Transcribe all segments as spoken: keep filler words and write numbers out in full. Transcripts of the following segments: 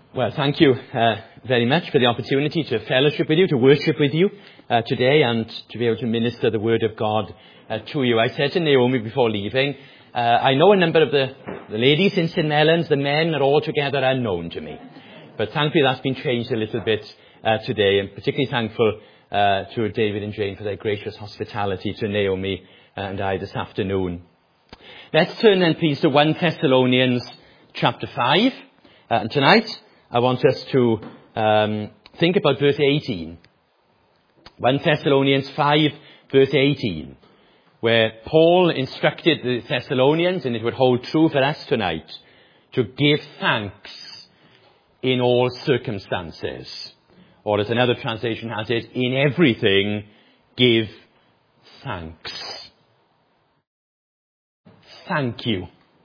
Well, thank you uh, very much for the opportunity to fellowship with you, to worship with you uh, today, and to be able to minister the Word of God uh, to you. I said to Naomi before leaving, uh, I know a number of the, the ladies in St Mellons, the men are altogether unknown to me. But thankfully that's been changed a little bit uh, today, and particularly thankful uh, to David and Jane for their gracious hospitality to Naomi and I this afternoon. Let's turn then please to First Thessalonians chapter five, uh, and tonight I want us to um, think about verse eighteen. First Thessalonians five, verse eighteen, where Paul instructed the Thessalonians, and it would hold true for us tonight, to give thanks in all circumstances. Or as another translation has it, in everything give thanks. Thank you.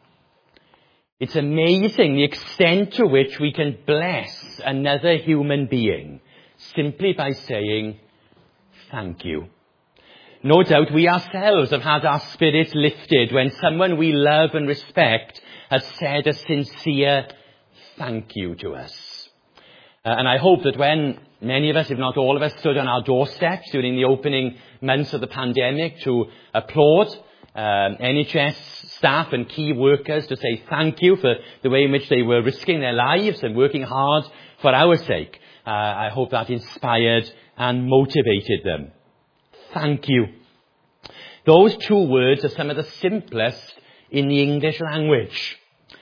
It's amazing the extent to which we can bless another human being simply by saying thank you. No doubt we ourselves have had our spirits lifted when someone we love and respect has said a sincere thank you to us. Uh, and I hope that when many of us, if not all of us, stood on our doorsteps during the opening months of the pandemic to applaud Um, N H S staff and key workers, to say thank you for the way in which they were risking their lives and working hard for our sake. Uh, I hope that inspired and motivated them. Thank you. Those two words are some of the simplest in the English language.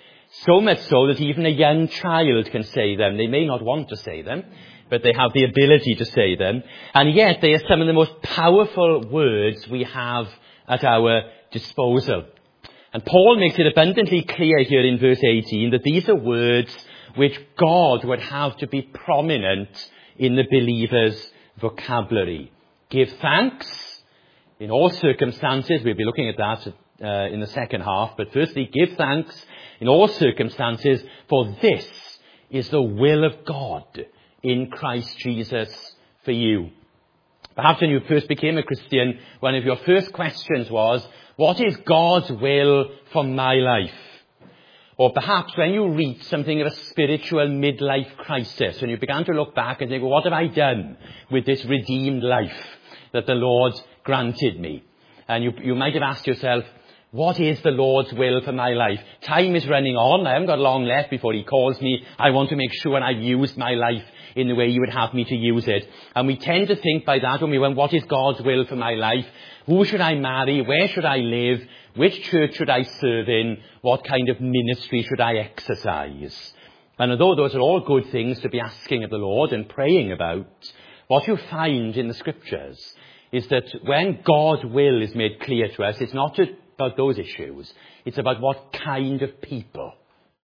So much so that even a young child can say them. They may not want to say them, but they have the ability to say them. And yet they are some of the most powerful words we have at our disposal. And Paul makes it abundantly clear here in verse eighteen that these are words which God would have to be prominent in the believer's vocabulary. Give thanks in all circumstances. We'll be looking at that uh, in the second half. But firstly, give thanks in all circumstances, for this is the will of God in Christ Jesus for you. Perhaps when you first became a Christian, one of your first questions was, what is God's will for my life? Or perhaps when you reached something of a spiritual midlife crisis, and you began to look back and think, well, what have I done with this redeemed life that the Lord granted me? And you, you might have asked yourself, what is the Lord's will for my life? Time is running on. I haven't got long left before he calls me. I want to make sure I've used my life in the way you would have me to use it. And we tend to think by that when we went, what is God's will for my life? Who should I marry? Where should I live? Which church should I serve in? What kind of ministry should I exercise? And although those are all good things to be asking of the Lord and praying about, what you find in the scriptures is that when God's will is made clear to us, it's not about those issues. It's about what kind of people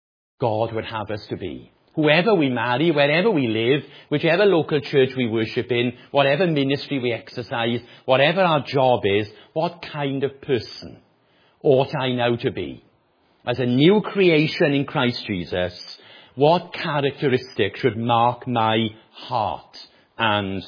God would have us to be. Whoever we marry, wherever we live, whichever local church we worship in, whatever ministry we exercise, whatever our job is, what kind of person ought I now to be? As a new creation in Christ Jesus, what characteristic should mark my heart and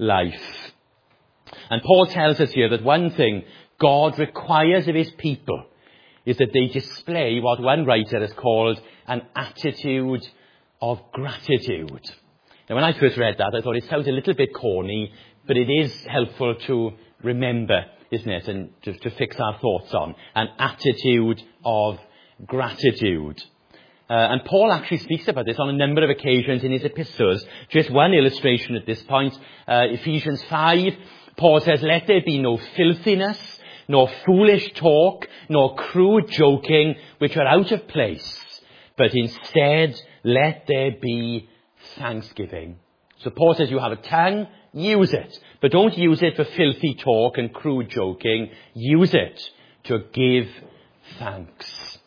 life? And Paul tells us here that one thing God requires of his people is that they display what one writer has called an attitude of gratitude. Now, when I first read that, I thought it sounds a little bit corny, but it is helpful to remember, isn't it, and to, to fix our thoughts on. An attitude of gratitude. Uh, and Paul actually speaks about this on a number of occasions in his epistles. Just one illustration at this point, uh, Ephesians five, Paul says, let there be no filthiness, nor foolish talk, nor crude joking, which are out of place, but instead let there be thanksgiving. So Paul says you have a tongue, use it. But don't use it for filthy talk and crude joking. Use it to give thanks.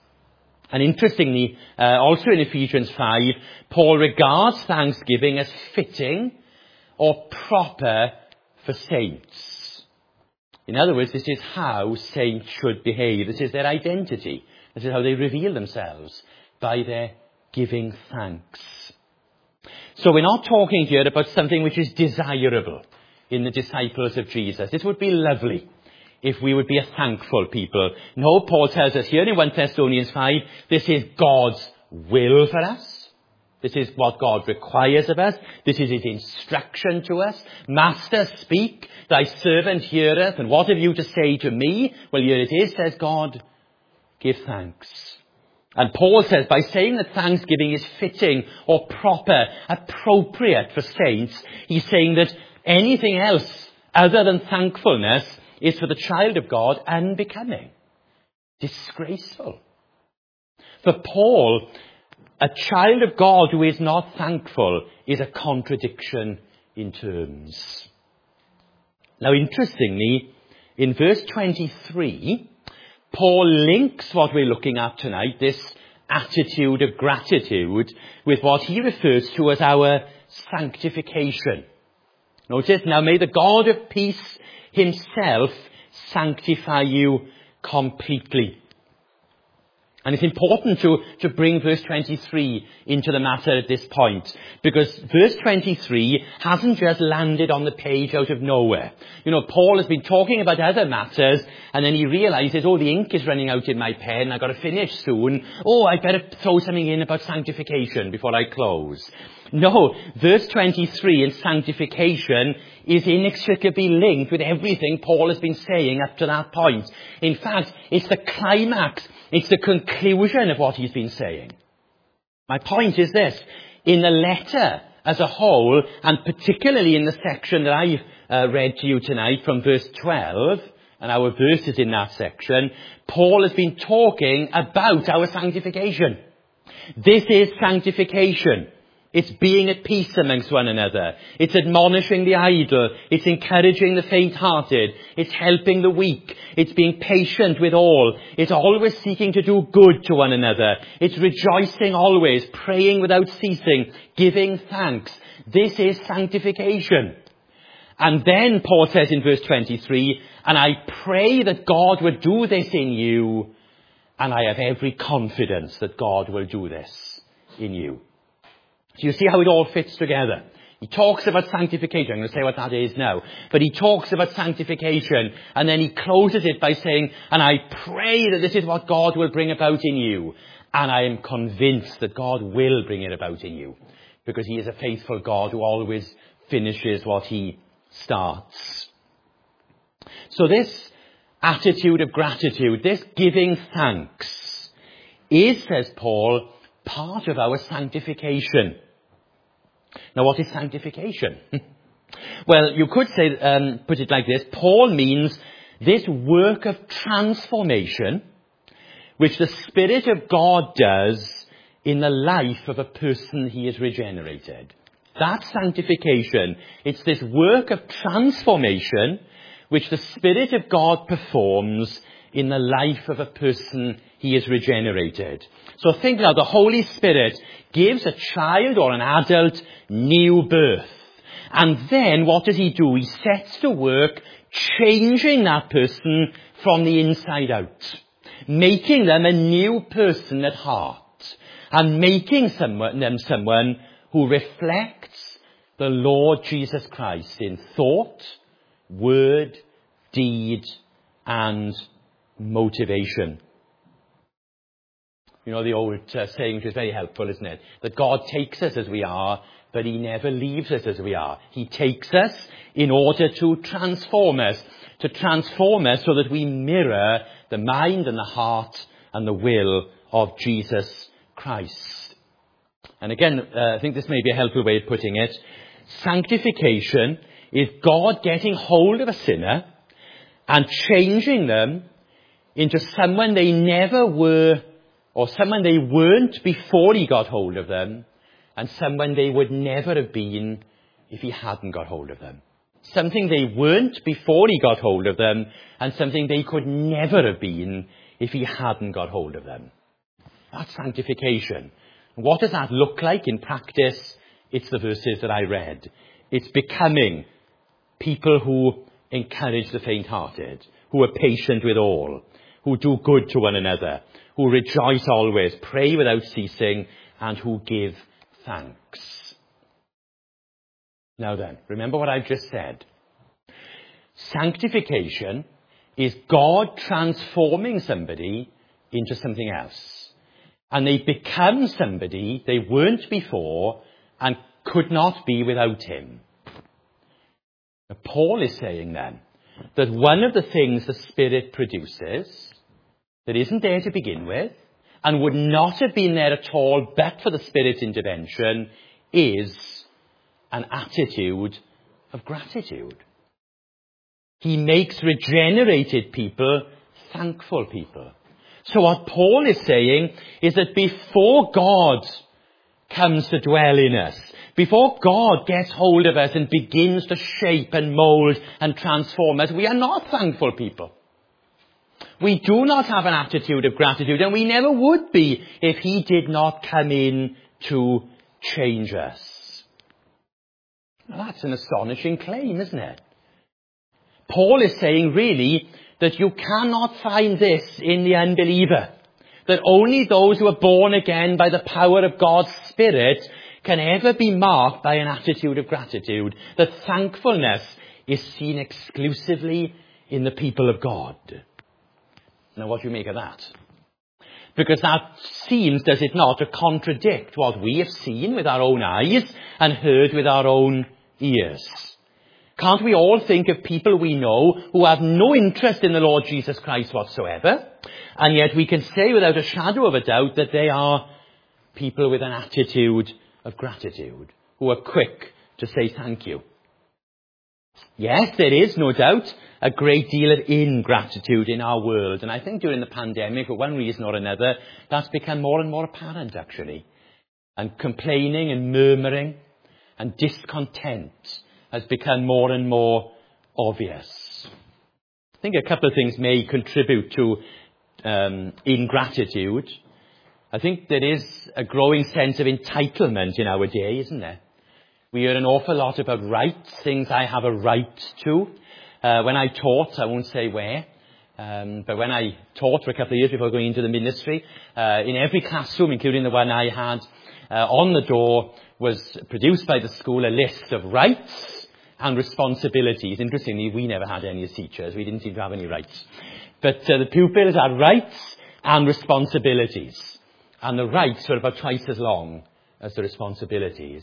And interestingly, uh, also in Ephesians five, Paul regards thanksgiving as fitting or proper for saints. In other words, this is how saints should behave. This is their identity. This is how they reveal themselves, by their giving thanks. So we're not talking here about something which is desirable in the disciples of Jesus. It would be lovely if we would be a thankful people. No, Paul tells us here in First Thessalonians five, this is God's will for us. This is what God requires of us. This is his instruction to us. Master, speak, thy servant heareth, and what have you to say to me? Well, here it is, says God, give thanks. And Paul says, by saying that thanksgiving is fitting or proper, appropriate for saints, he's saying that anything else other than thankfulness is for the child of God unbecoming, disgraceful. For Paul, a child of God who is not thankful is a contradiction in terms. Now, interestingly, in verse twenty-three, Paul links what we're looking at tonight, this attitude of gratitude, with what he refers to as our sanctification. Notice, now may the God of peace himself sanctify you completely. And it's important to, to bring verse twenty-three into the matter at this point, because verse twenty-three hasn't just landed on the page out of nowhere. You know, Paul has been talking about other matters, and then he realizes, oh, the ink is running out in my pen, I've got to finish soon. Oh, I better throw something in about sanctification before I close. No, verse twenty-three in sanctification is inextricably linked with everything Paul has been saying up to that point. In fact, it's the climax, it's the conclusion of what he's been saying. My point is this: in the letter as a whole, and particularly in the section that I've uh, read to you tonight from verse twelve, and our verses in that section, Paul has been talking about our sanctification. This is sanctification. It's being at peace amongst one another. It's admonishing the idle. It's encouraging the faint-hearted. It's helping the weak. It's being patient with all. It's always seeking to do good to one another. It's rejoicing always, praying without ceasing, giving thanks. This is sanctification. And then Paul says in verse twenty-three, and I pray that God would do this in you, and I have every confidence that God will do this in you. So you see how it all fits together. He talks about sanctification. I'm going to say what that is now. But he talks about sanctification, and then he closes it by saying, and I pray that this is what God will bring about in you. And I am convinced that God will bring it about in you, because he is a faithful God who always finishes what he starts. So this attitude of gratitude, this giving thanks, is, says Paul, part of our sanctification. Now, what is sanctification? Well, you could say, um, put it like this. Paul means this work of transformation which the Spirit of God does in the life of a person he has regenerated. That's sanctification. It's this work of transformation which the Spirit of God performs in the life of a person he has regenerated. So think now, the Holy Spirit gives a child or an adult new birth. And then what does he do? He sets to work changing that person from the inside out, making them a new person at heart, and making someone, them someone who reflects the Lord Jesus Christ in thought, word, deed, and motivation. You know the old uh, saying, which is very helpful, isn't it? That God takes us as we are, but he never leaves us as we are. He takes us in order to transform us, to transform us so that we mirror the mind and the heart and the will of Jesus Christ. And again, uh, I think this may be a helpful way of putting it. Sanctification is God getting hold of a sinner and changing them into someone they never were, or someone they weren't before he got hold of them, and someone they would never have been if he hadn't got hold of them. Something they weren't before he got hold of them, and something they could never have been if he hadn't got hold of them. That's sanctification. What does that look like in practice? It's the verses that I read. It's becoming people who encourage the faint-hearted, who are patient with all, who do good to one another, who rejoice always, pray without ceasing, and who give thanks. Now then, remember what I've just said. Sanctification is God transforming somebody into something else. And they become somebody they weren't before and could not be without him. Now, Paul is saying then that one of the things the Spirit produces that isn't there to begin with and would not have been there at all but for the Spirit's intervention is an attitude of gratitude. He makes regenerated people thankful people. So what Paul is saying is that before God comes to dwell in us, before God gets hold of us and begins to shape and mould and transform us, we are not thankful people. We do not have an attitude of gratitude, and we never would be if he did not come in to change us. Now, that's an astonishing claim, isn't it? Paul is saying really that you cannot find this in the unbeliever. That only those who are born again by the power of God's Spirit can ever be marked by an attitude of gratitude. That thankfulness is seen exclusively in the people of God. Now, what do you make of that? Because that seems, does it not, to contradict what we have seen with our own eyes and heard with our own ears. Can't we all think of people we know who have no interest in the Lord Jesus Christ whatsoever, and yet we can say without a shadow of a doubt that they are people with an attitude of gratitude, who are quick to say thank you. Yes, there is no doubt a great deal of ingratitude in our world, and I think during the pandemic, for one reason or another, that's become more and more apparent actually. And complaining and murmuring and discontent has become more and more obvious. I think a couple of things may contribute to um, ingratitude. I think there is a growing sense of entitlement in our day, isn't there? We hear an awful lot about rights, things I have a right to. Uh, when I taught, I won't say where, um, but when I taught for a couple of years before going into the ministry, uh, in every classroom, including the one I had, uh, on the door was produced by the school a list of rights and responsibilities. Interestingly, we never had any as teachers. We didn't seem to have any rights. But uh, the pupils had rights and responsibilities. And the rights were about twice as long as the responsibilities.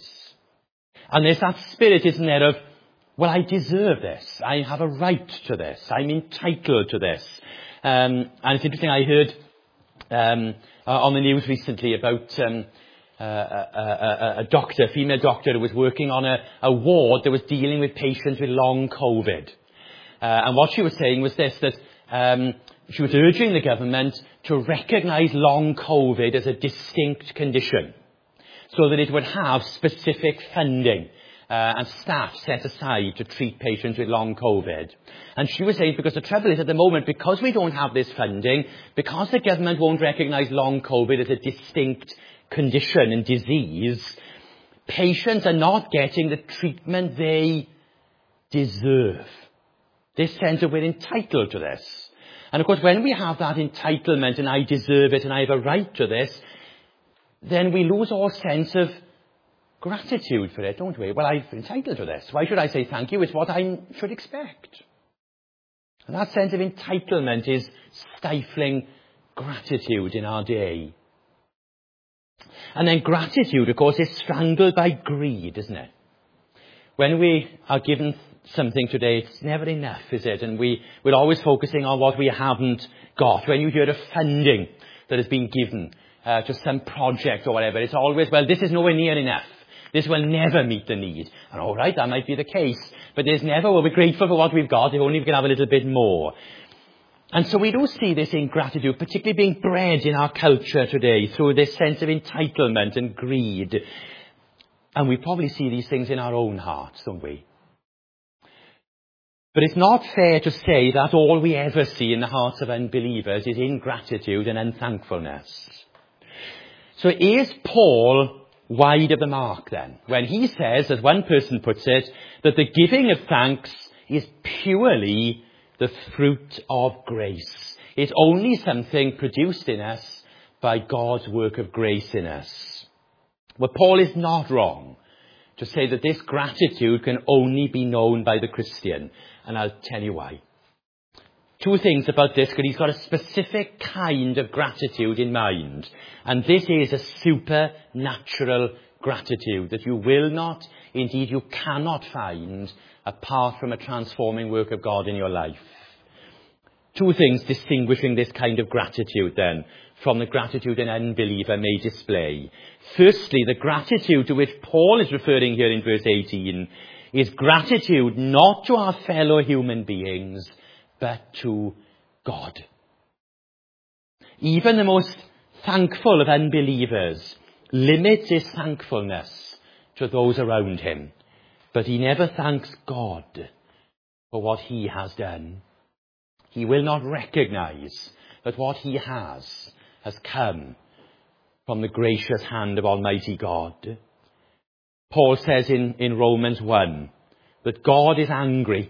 And there's that spirit, isn't there, of, well, I deserve this. I have a right to this. I'm entitled to this. Um, and it's interesting, I heard um, uh, on the news recently about um, uh, a, a, a doctor, a female doctor, who was working on a, a ward that was dealing with patients with long COVID. Uh, and what she was saying was this, that um, she was urging the government to recognise long COVID as a distinct condition, so that it would have specific funding uh, and staff set aside to treat patients with long COVID. And she was saying, because the trouble is at the moment, because we don't have this funding, because the government won't recognise long COVID as a distinct condition and disease, patients are not getting the treatment they deserve. This sense that we're entitled to this. And of course, when we have that entitlement, and I deserve it, and I have a right to this, then we lose all sense of gratitude for it, don't we? Well, I'm entitled to this. Why should I say thank you? It's what I should expect. And that sense of entitlement is stifling gratitude in our day. And then gratitude, of course, is strangled by greed, isn't it? When we are given something today, it's never enough, is it? And we, we're always focusing on what we haven't got. When you hear of funding that has been given uh, to some project or whatever, it's always, well, this is nowhere near enough. This will never meet the need. And all right, that might be the case. But there's never, well, we're grateful for what we've got, if only we can have a little bit more. And so we do see this ingratitude, particularly being bred in our culture today through this sense of entitlement and greed. And we probably see these things in our own hearts, don't we? But it's not fair to say that all we ever see in the hearts of unbelievers is ingratitude and unthankfulness. So is Paul wide of the mark then, when he says, as one person puts it, that the giving of thanks is purely the fruit of grace? It's only something produced in us by God's work of grace in us. Well, Paul is not wrong to say that this gratitude can only be known by the Christian. And I'll tell you why. two things about this, because he's got a specific kind of gratitude in mind. And this is a supernatural gratitude that you will not, indeed you cannot find apart from a transforming work of God in your life. Two things distinguishing this kind of gratitude then from the gratitude an unbeliever may display. Firstly, the gratitude to which Paul is referring here in verse eighteen is gratitude not to our fellow human beings, but to God. Even the most thankful of unbelievers limits his thankfulness to those around him, but he never thanks God for what he has done. He will not recognize that what he has has come from the gracious hand of Almighty God. Paul says in, in Romans one that God is angry,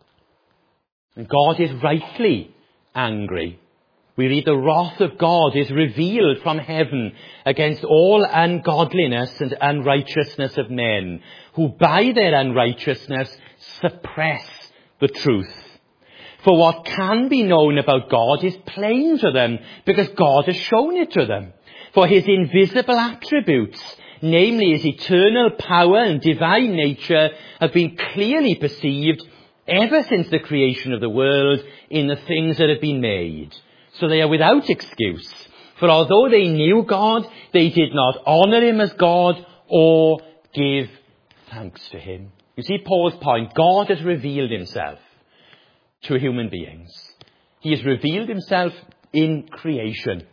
and God is rightly angry. We read the wrath of God is revealed from heaven against all ungodliness and unrighteousness of men, who by their unrighteousness suppress the truth. For what can be known about God is plain to them, because God has shown it to them. For his invisible attributes, namely his eternal power and divine nature, have been clearly perceived ever since the creation of the world in the things that have been made. So they are without excuse. For although they knew God, they did not honour him as God or give thanks to him. You see Paul's point. God has revealed himself to human beings. He has revealed himself in creation.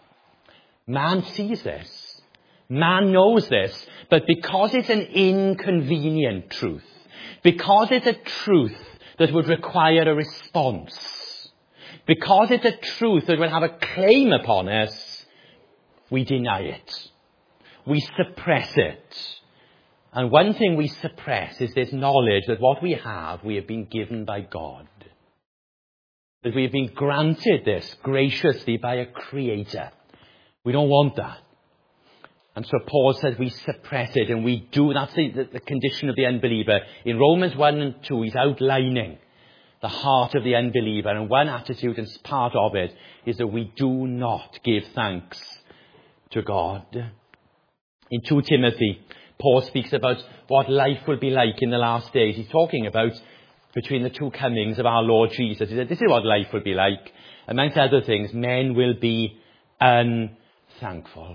Man sees this. Man knows this. But because it's an inconvenient truth, because it's a truth that would require a response, because it's a truth that will have a claim upon us, we deny it. We suppress it. And one thing we suppress is this knowledge that what we have, we have been given by God. That we have been granted this graciously by a creator. We don't want that. And so Paul says we suppress it, and we do. That's the, the, the condition of the unbeliever. In Romans one and two, he's outlining the heart of the unbeliever. And one attitude, and part of it, is that we do not give thanks to God. In Second Timothy, Paul speaks about what life will be like in the last days. He's talking about between the two comings of our Lord Jesus. He said, this is what life will be like. Amongst other things, men will be unthankful.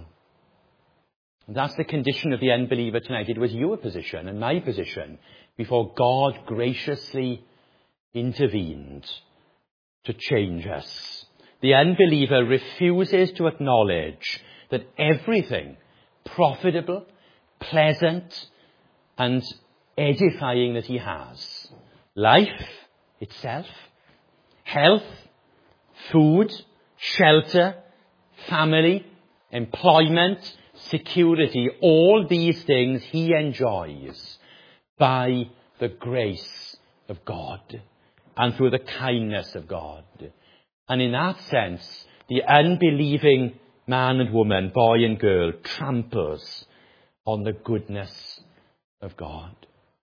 And that's the condition of the unbeliever tonight. It was your position and my position before God graciously intervened to change us. The unbeliever refuses to acknowledge that everything profitable, pleasant, and edifying that he has, life itself, health, food, shelter, family, employment, security, all these things he enjoys by the grace of God and through the kindness of God. And in that sense, the unbelieving man and woman, boy and girl, tramples on the goodness of God.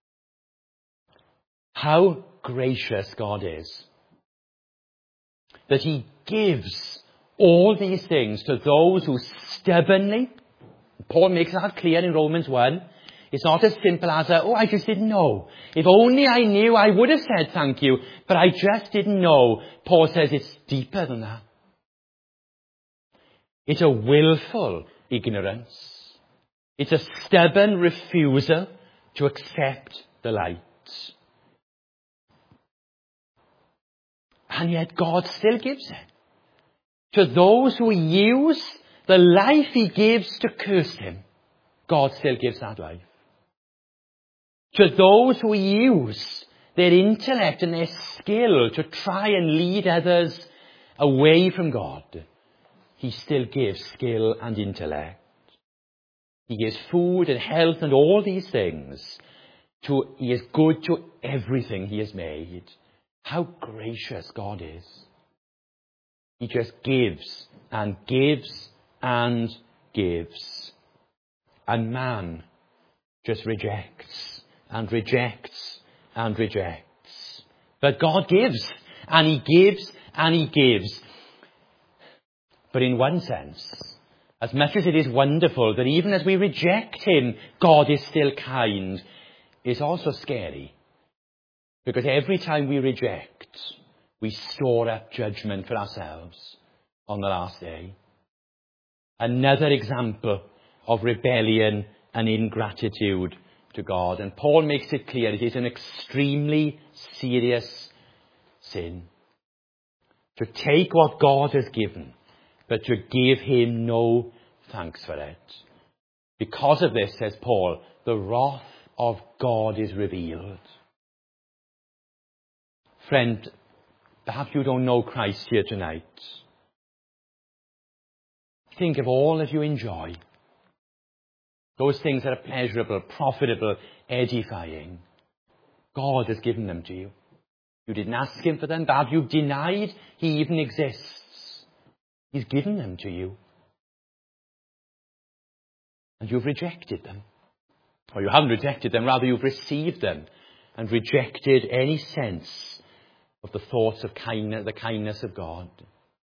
How gracious God is, that he gives all these things to those who stubbornly, Paul makes that clear in Romans one, it's not as simple as, a, oh, I just didn't know. If only I knew, I would have said thank you, but I just didn't know. Paul says it's deeper than that. It's a willful ignorance. It's a stubborn refusal to accept the light. And yet God still gives it to those who use the life he gives to curse him. God still gives that life. To those who use their intellect and their skill to try and lead others away from God, he still gives skill and intellect. He gives food and health and all these things. To, he is good to everything he has made. How gracious God is. He just gives and gives and gives. And man just rejects and rejects and rejects. But God gives, and he gives and he gives. But in one sense, as much as it is wonderful that even as we reject him, God is still kind, it's also scary. Because every time we reject, we store up judgment for ourselves on the last day. Another example of rebellion and ingratitude to God. And Paul makes it clear it is an extremely serious sin. To take what God has given, but to give him no thanks for it. Because of this, says Paul, the wrath of God is revealed. Friend, perhaps you don't know Christ here tonight. Think of all that you enjoy. Those things that are pleasurable, profitable, edifying. God has given them to you. You didn't ask him for them. Perhaps you've denied he even exists. He's given them to you. And you've rejected them. Or you haven't rejected them, rather you've received them and rejected any sense of the thoughts of kindness, the kindness of God.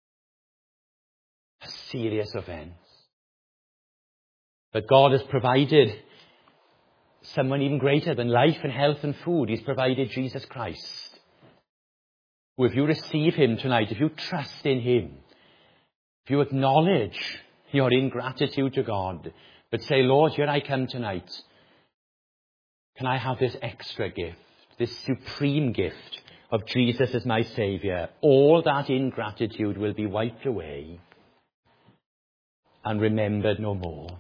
A serious offence. But God has provided someone even greater than life and health and food. He's provided Jesus Christ. Who, if you receive him tonight, if you trust in him, if you acknowledge your ingratitude to God, but say, Lord, here I come tonight. Can I have this extra gift, this supreme gift of Jesus as my Saviour? All that ingratitude will be wiped away and remembered no more.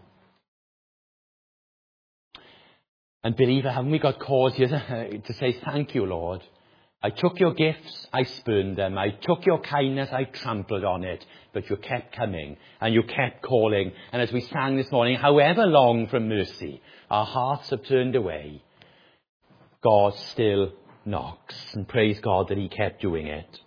And believer, haven't we got cause here to say, thank you, Lord. I took your gifts, I spurned them. I took your kindness, I trampled on it. But you kept coming and you kept calling. And as we sang this morning, however long from mercy, our hearts have turned away. God still knocks, and praise God that he kept doing it.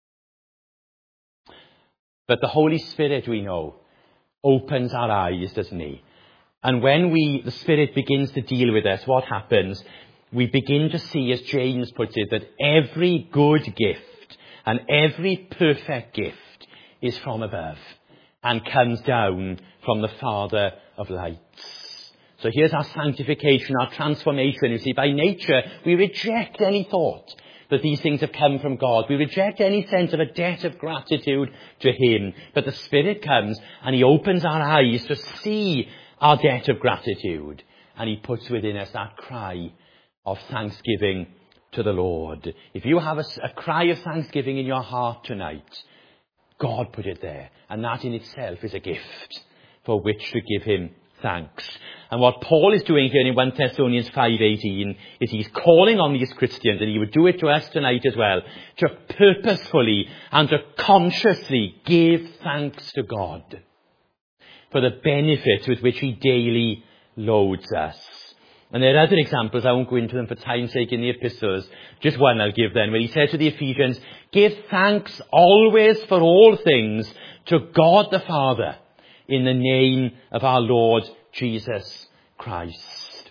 But the Holy Spirit, we know, opens our eyes, doesn't he? And when we, the Spirit begins to deal with us, what happens? We begin to see, as James puts it, that every good gift and every perfect gift is from above and comes down from the Father of lights. So here's our sanctification, our transformation. You see, by nature, we reject any thought that these things have come from God. We reject any sense of a debt of gratitude to him. But the Spirit comes and he opens our eyes to see our debt of gratitude. And he puts within us that cry of thanksgiving to the Lord. If you have a, a cry of thanksgiving in your heart tonight, God put it there. And that in itself is a gift for which to give him thanks. And what Paul is doing here in First Thessalonians five eighteen is he's calling on these Christians, and he would do it to us tonight as well, to purposefully and to consciously give thanks to God for the benefits with which he daily loads us. And there are other examples, I won't go into them for time's sake in the epistles. Just one I'll give then, where he says to the Ephesians, give thanks always for all things to God the Father in the name of our Lord Jesus Christ.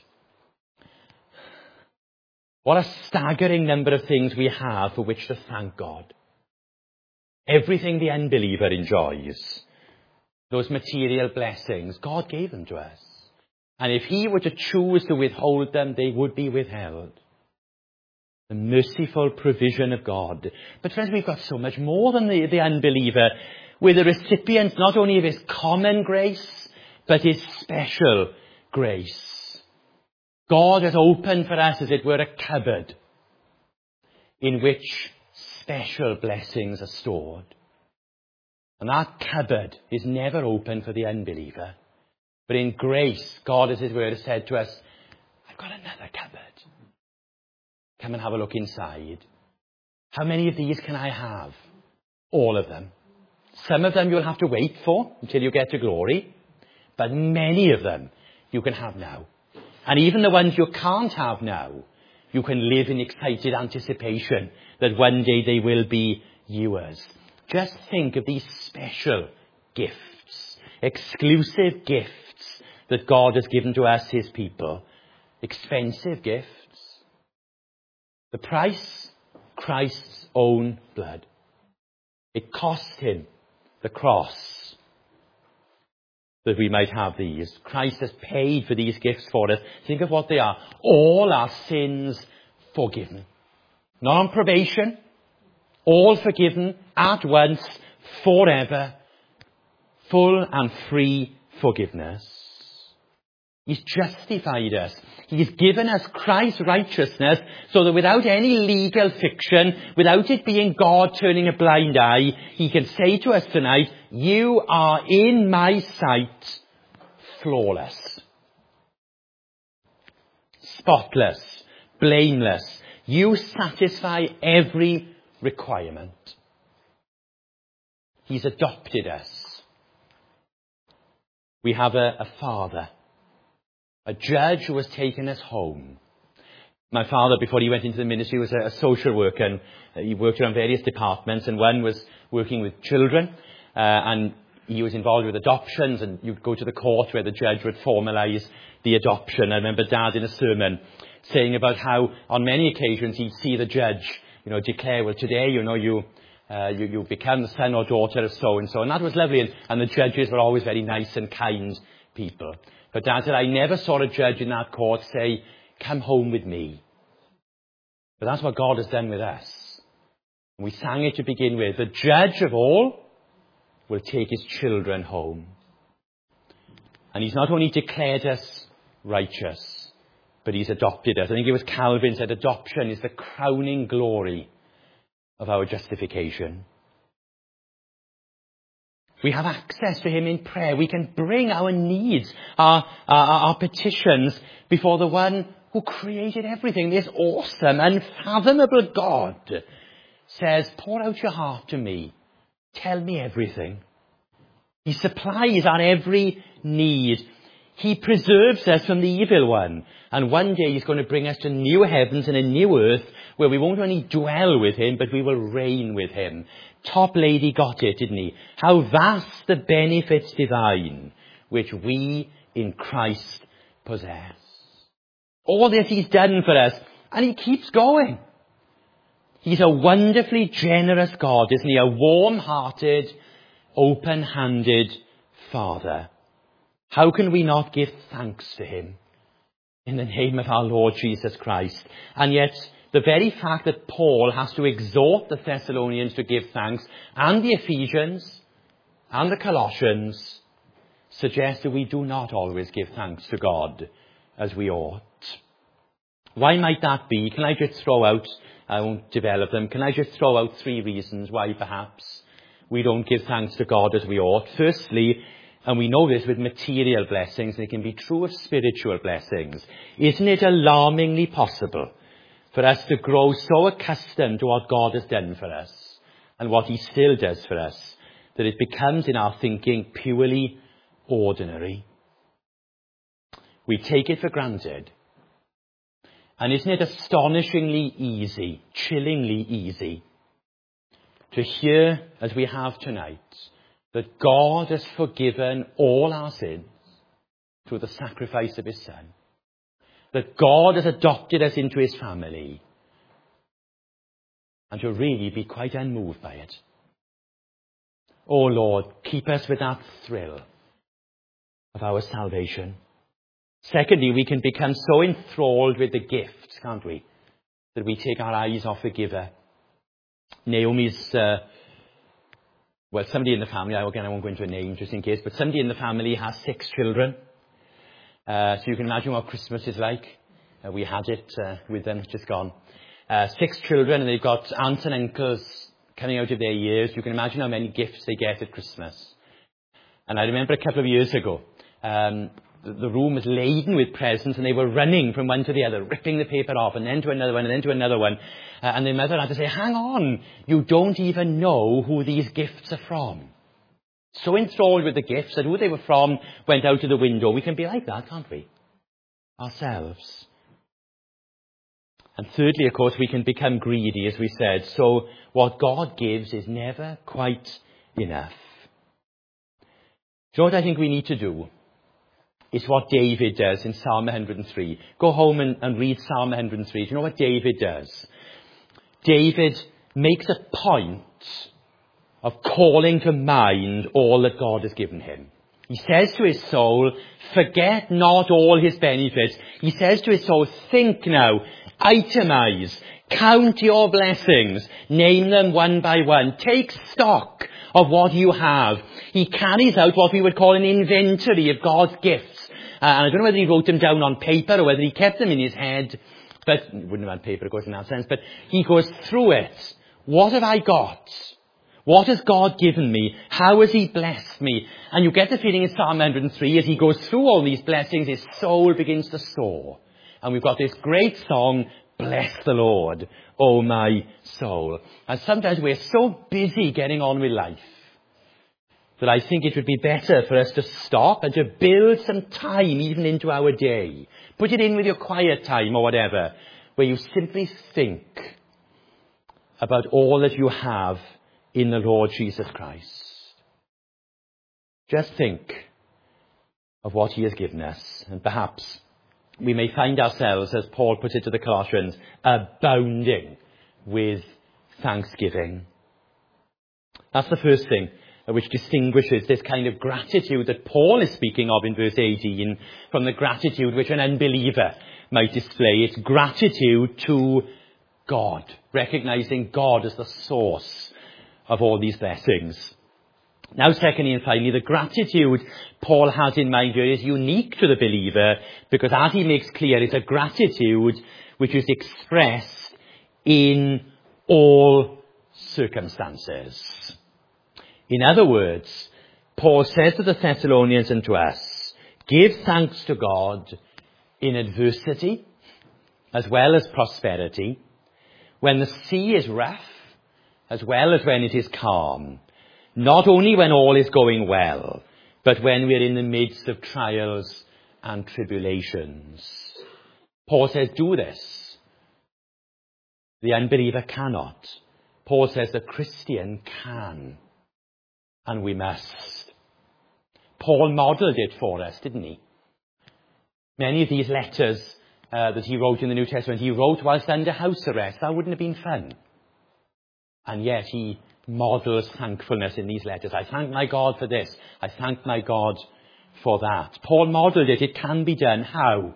What a staggering number of things we have for which to thank God. Everything the unbeliever enjoys, those material blessings, God gave them to us. And if he were to choose to withhold them, they would be withheld. The merciful provision of God. But friends, we've got so much more than the, the unbeliever. We're the recipients not only of his common grace, but his special grace. God has opened for us, as it were, a cupboard in which special blessings are stored. And that cupboard is never open for the unbeliever. But in grace, God, as it were, has said to us, I've got another cupboard. Come and have a look inside. How many of these can I have? All of them. Some of them you'll have to wait for until you get to glory. But many of them you can have now. And even the ones you can't have now, you can live in excited anticipation that one day they will be yours. Just think of these special gifts, exclusive gifts that God has given to us, his people. Expensive gifts. The price, Christ's own blood. It cost him the cross that we might have these. Christ has paid for these gifts for us. Think of what they are. All our sins forgiven. Not on probation. All forgiven at once, forever. Full and free forgiveness. He's justified us. He's given us Christ's righteousness so that without any legal fiction, without it being God turning a blind eye, he can say to us tonight, you are in my sight flawless, spotless, blameless. You satisfy every requirement. He's adopted us. We have a, a father. A judge who has taken us home. My father, before he went into the ministry, was a, a social worker, and he worked around various departments, and one was working with children, uh, and he was involved with adoptions, and you'd go to the court where the judge would formalise the adoption. I remember Dad in a sermon saying about how on many occasions he'd see the judge, you know, declare, well, today, you know, you uh, you, you become the son or daughter of so-and-so, and that was lovely, and, and the judges were always very nice and kind people. But Dad said, I never saw a judge in that court say, come home with me. But that's what God has done with us. And we sang it to begin with. The judge of all will take his children home. And he's not only declared us righteous, but he's adopted us. I think it was Calvin said adoption is the crowning glory of our justification. We have access to him in prayer. We can bring our needs, our, our, our petitions before the one who created everything. This awesome, unfathomable God says, pour out your heart to me. Tell me everything. He supplies our every need. He preserves us from the evil one. And one day he's going to bring us to new heavens and a new earth where we won't only dwell with him, but we will reign with him. Top lady got it, didn't he? How vast the benefits divine which we in Christ possess. All this he's done for us, and he keeps going. He's a wonderfully generous God, isn't he? A warm-hearted, open-handed Father. How can we not give thanks to him in the name of our Lord Jesus Christ? And yet, the very fact that Paul has to exhort the Thessalonians to give thanks, and the Ephesians, and the Colossians, suggests that we do not always give thanks to God as we ought. Why might that be? Can I just throw out, I won't develop them, can I just throw out three reasons why perhaps we don't give thanks to God as we ought? Firstly, and we know this with material blessings, and it can be true of spiritual blessings, isn't it alarmingly possible for us to grow so accustomed to what God has done for us and what he still does for us, that it becomes in our thinking purely ordinary? We take it for granted. And isn't it astonishingly easy, chillingly easy, to hear, as we have tonight, that God has forgiven all our sins through the sacrifice of his Son. That God has adopted us into his family. And to really be quite unmoved by it. Oh Lord, keep us with that thrill of our salvation. Secondly, we can become so enthralled with the gifts, can't we, that we take our eyes off the giver. Naomi's, uh, well, somebody in the family, again, I won't go into a name just in case, but somebody in the family has six children. Uh, so you can imagine what Christmas is like. Uh, we had it uh, with them, just gone. Uh, six children, and they've got aunts and uncles coming out of their years. You can imagine how many gifts they get at Christmas. And I remember a couple of years ago, um, the, the room was laden with presents, and they were running from one to the other, ripping the paper off, and then to another one, and then to another one. Uh, and their mother had to say, hang on, you don't even know who these gifts are from. So enthralled with the gifts that who they were from went out of the window. We can be like that, can't we? Ourselves. And thirdly, of course, we can become greedy, as we said. So what God gives is never quite enough. So what I think we need to do is what David does in Psalm one hundred three. Go home and, and read Psalm one hundred three. Do you know what David does? David makes a point of calling to mind all that God has given him. He says to his soul, forget not all his benefits. He says to his soul, think now, itemize, count your blessings, name them one by one, take stock of what you have. He carries out what we would call an inventory of God's gifts. Uh, and I don't know whether he wrote them down on paper or whether he kept them in his head, but he wouldn't have had paper, of course, in that sense, but he goes through it. What have I got? What has God given me? How has he blessed me? And you get the feeling in Psalm one hundred three, as he goes through all these blessings, his soul begins to soar. And we've got this great song, Bless the Lord, O my soul. And sometimes we're so busy getting on with life that I think it would be better for us to stop and to build some time even into our day. Put it in with your quiet time or whatever, where you simply think about all that you have in the Lord Jesus Christ. Just think of what he has given us, and perhaps we may find ourselves, as Paul puts it to the Colossians, abounding with thanksgiving. That's the first thing which distinguishes this kind of gratitude that Paul is speaking of in verse eighteen from the gratitude which an unbeliever might display. It's gratitude to God, recognizing God as the source of all these blessings. Now, secondly and finally, the gratitude Paul has in mind here is unique to the believer because, as he makes clear, it's a gratitude which is expressed in all circumstances. In other words, Paul says to the Thessalonians and to us, give thanks to God in adversity as well as prosperity, when the sea is rough as well as when it is calm, not only when all is going well, but when we're in the midst of trials and tribulations. Paul says, do this. The unbeliever cannot. Paul says the Christian can, and we must. Paul modelled it for us, didn't he? Many of these letters uh, that he wrote in the New Testament, he wrote whilst under house arrest. That wouldn't have been fun. And yet he models thankfulness in these letters. I thank my God for this. I thank my God for that. Paul modelled it. It can be done. How?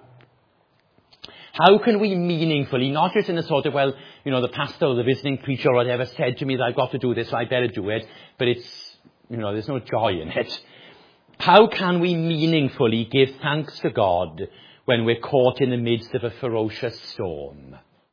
How can we meaningfully, not just in a sort of, well, you know, the pastor or the visiting preacher or whatever said to me that I've got to do this, so I better do it, but it's, you know, there's no joy in it. How can we meaningfully give thanks to God when we're caught in the midst of a ferocious storm?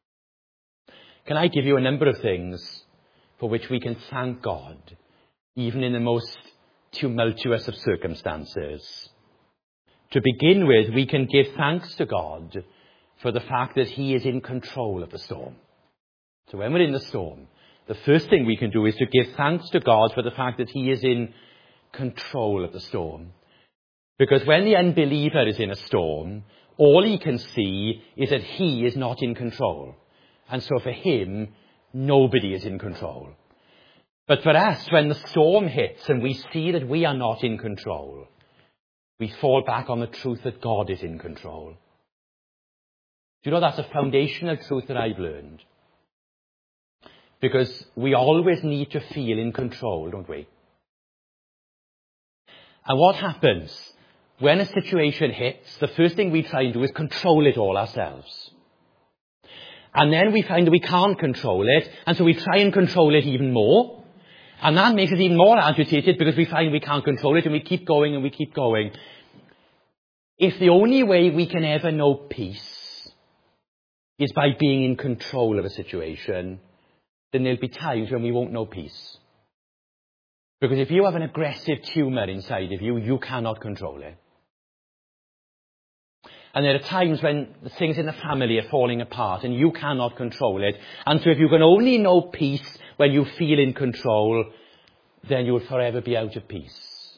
Can I give you a number of things for which we can thank God, even in the most tumultuous of circumstances? To begin with, we can give thanks to God for the fact that he is in control of the storm. So when we're in the storm, the first thing we can do is to give thanks to God for the fact that he is in control of the storm. Because when the unbeliever is in a storm, all he can see is that he is not in control. And so for him, nobody is in control. But for us, when the storm hits and we see that we are not in control, we fall back on the truth that God is in control. Do you know that's a foundational truth that I've learned? Because we always need to feel in control, don't we? And what happens when a situation hits, the first thing we try and do is control it all ourselves. And then we find that we can't control it, and so we try and control it even more. And that makes us even more agitated because we find we can't control it, and we keep going and we keep going. If the only way we can ever know peace is by being in control of a situation, then there'll be times when we won't know peace. Because if you have an aggressive tumour inside of you, you cannot control it. And there are times when things in the family are falling apart and you cannot control it. And so if you can only know peace when you feel in control, then you will forever be out of peace.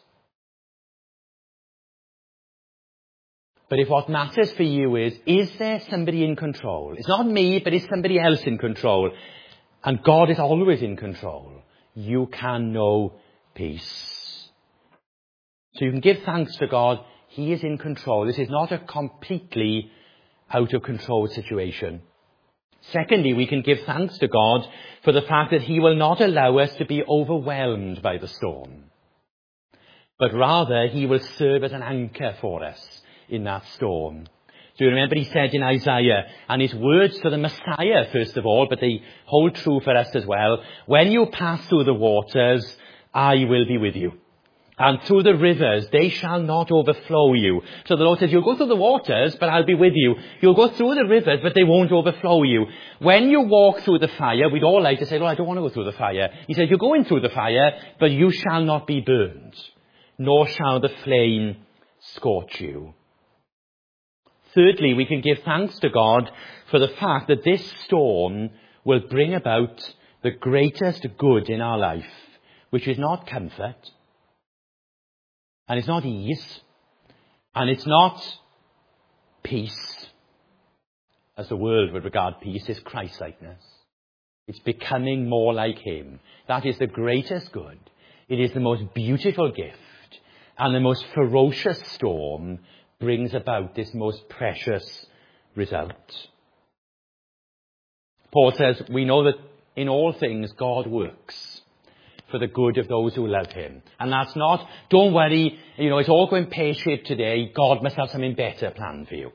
But if what matters for you is, is there somebody in control? It's not me, but is somebody else in control? And God is always in control. You can know peace. So you can give thanks to God. He is in control. This is not a completely out of control situation. Secondly, we can give thanks to God for the fact that he will not allow us to be overwhelmed by the storm, but rather he will serve as an anchor for us in that storm. Do you remember he said in Isaiah, and his words to the Messiah first of all, but they hold true for us as well, when you pass through the waters, I will be with you. And through the rivers, they shall not overflow you. So the Lord says, you'll go through the waters, but I'll be with you. You'll go through the rivers, but they won't overflow you. When you walk through the fire, we'd all like to say, Lord, I don't want to go through the fire. He says, you're going through the fire, but you shall not be burned, nor shall the flame scorch you. Thirdly, we can give thanks to God for the fact that this storm will bring about the greatest good in our life, which is not comfort, and it's not ease, and it's not peace, as the world would regard peace. It's Christ-likeness. It's becoming more like him. That is the greatest good. It is the most beautiful gift, and the most ferocious storm brings about this most precious result. Paul says, we know that in all things God works for the good of those who love him. And that's not, don't worry, you know, it's all going pear-shaped today. God must have something better planned for you.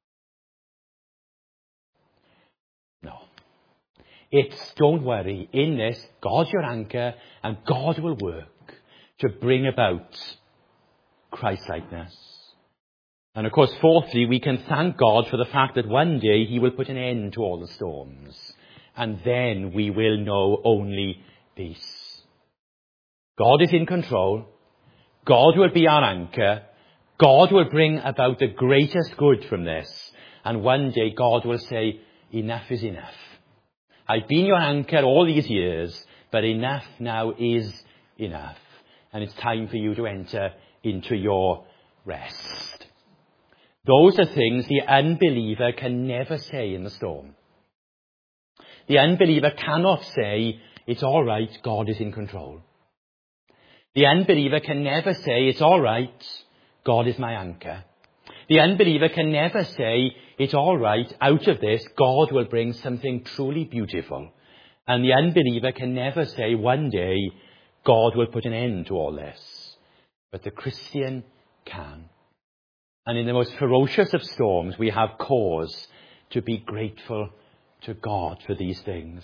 No. It's, don't worry, in this, God's your anchor, and God will work to bring about Christ-likeness. And of course, fourthly, we can thank God for the fact that one day he will put an end to all the storms. And then we will know only peace. God is in control. God will be our anchor. God will bring about the greatest good from this. And one day God will say, enough is enough. I've been your anchor all these years, but enough now is enough. And it's time for you to enter into your rest. Those are things the unbeliever can never say in the storm. The unbeliever cannot say, it's all right, God is in control. The unbeliever can never say, it's all right, God is my anchor. The unbeliever can never say, it's all right, out of this, God will bring something truly beautiful. And the unbeliever can never say, one day, God will put an end to all this. But the Christian can. And in the most ferocious of storms, we have cause to be grateful to God for these things.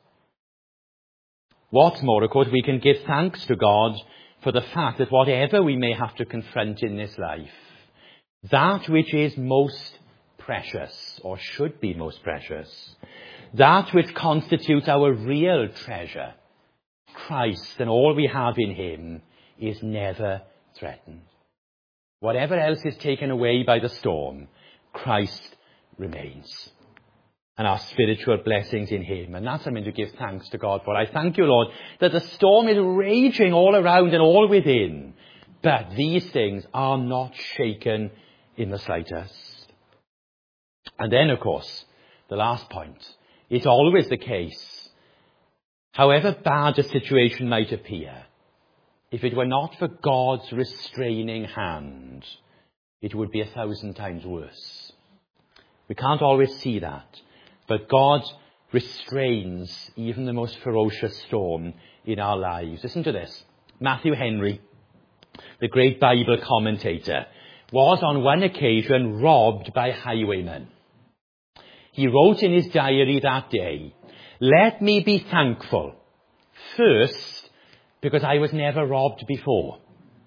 What's more, of course, we can give thanks to God for the fact that whatever we may have to confront in this life, that which is most precious, or should be most precious, that which constitutes our real treasure, Christ and all we have in him, is never threatened. Whatever else is taken away by the storm, Christ remains. And our spiritual blessings in him. And that's something to give thanks to God for. I thank you, Lord, that the storm is raging all around and all within. But these things are not shaken in the slightest. And then, of course, the last point. It's always the case, however bad a situation might appear, if it were not for God's restraining hand, it would be a thousand times worse. We can't always see that. But God restrains even the most ferocious storm in our lives. Listen to this. Matthew Henry, the great Bible commentator, was on one occasion robbed by highwaymen. He wrote in his diary that day, "Let me be thankful, first, because I was never robbed before.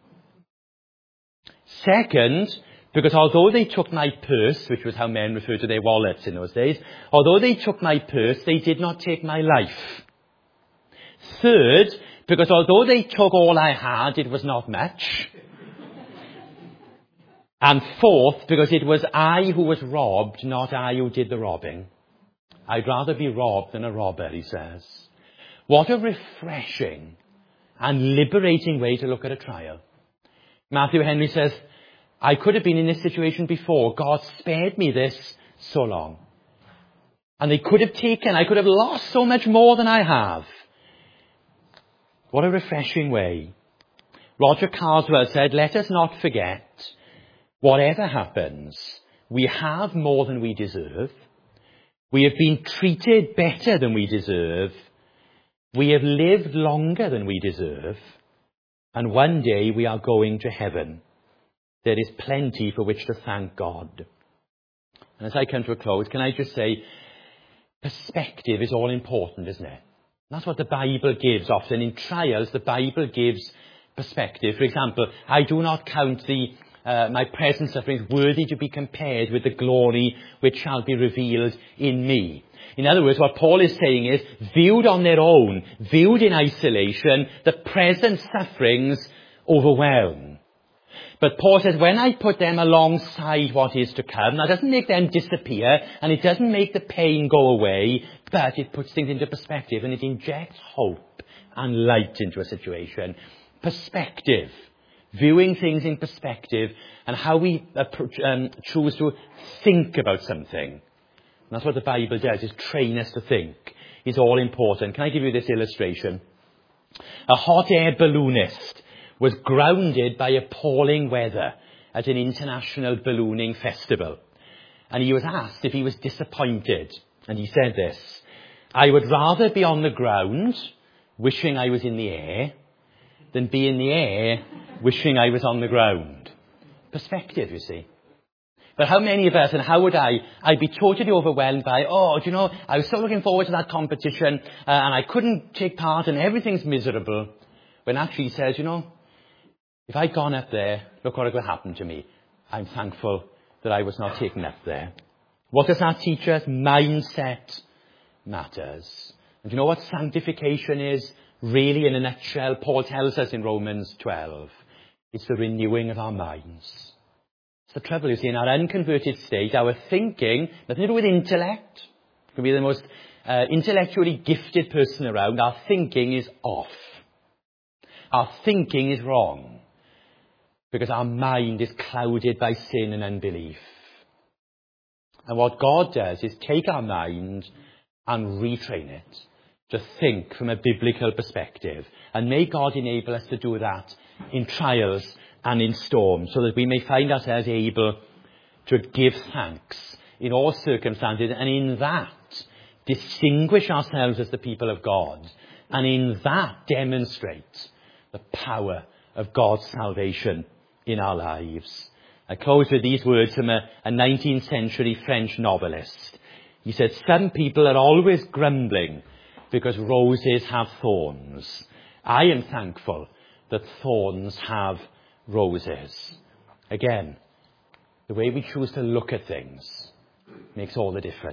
Second, because although they took my purse," which was how men referred to their wallets in those days, "although they took my purse, they did not take my life. Third, because although they took all I had, it was not much. And fourth, because it was I who was robbed, not I who did the robbing. I'd rather be robbed than a robber," he says. What a refreshing and liberating way to look at a trial. Matthew Henry says, I could have been in this situation before. God spared me this so long. And they could have taken, I could have lost so much more than I have. What a refreshing way. Roger Carswell said, "Let us not forget, whatever happens, we have more than we deserve. We have been treated better than we deserve. We have lived longer than we deserve. And one day we are going to heaven. There is plenty for which to thank God. And as I come to a close, can I just say, perspective is all important, isn't it? That's what the Bible gives. Often in trials, the Bible gives perspective. For example, I do not count the uh, my present sufferings worthy to be compared with the glory which shall be revealed in me. In other words, what Paul is saying is, viewed on their own, viewed in isolation, the present sufferings overwhelm. But Paul says, when I put them alongside what is to come, that doesn't make them disappear, and it doesn't make the pain go away, but it puts things into perspective, and it injects hope and light into a situation. Perspective. Viewing things in perspective, and how we um, choose to think about something. And that's what the Bible does, is train us to think. It's all important. Can I give you this illustration? A hot air balloonist was grounded by appalling weather at an international ballooning festival. And he was asked if he was disappointed. And he said this, I would rather be on the ground, wishing I was in the air, than be in the air, wishing I was on the ground. Perspective, you see. But how many of us, and how would I, I'd be totally overwhelmed by, oh, do you know, I was so looking forward to that competition, uh, and I couldn't take part, and everything's miserable. When actually he says, you know, if I'd gone up there, look what would happen to me. I'm thankful that I was not taken up there. What does that teach us? Mindset matters. And do you know what sanctification is? Really, in a nutshell, Paul tells us in Romans twelve. It's the renewing of our minds. It's the trouble, you see, in our unconverted state, our thinking, nothing to do with intellect. You can be the most uh, intellectually gifted person around. Our thinking is off. Our thinking is wrong. Because our mind is clouded by sin and unbelief. And what God does is take our mind and retrain it to think from a biblical perspective. And may God enable us to do that in trials and in storms, so that we may find ourselves able to give thanks in all circumstances, and in that distinguish ourselves as the people of God, and in that demonstrate the power of God's salvation in our lives. I close with these words from a, a nineteenth century French novelist. He said, some people are always grumbling because roses have thorns. I am thankful that thorns have roses. Again, the way we choose to look at things makes all the difference.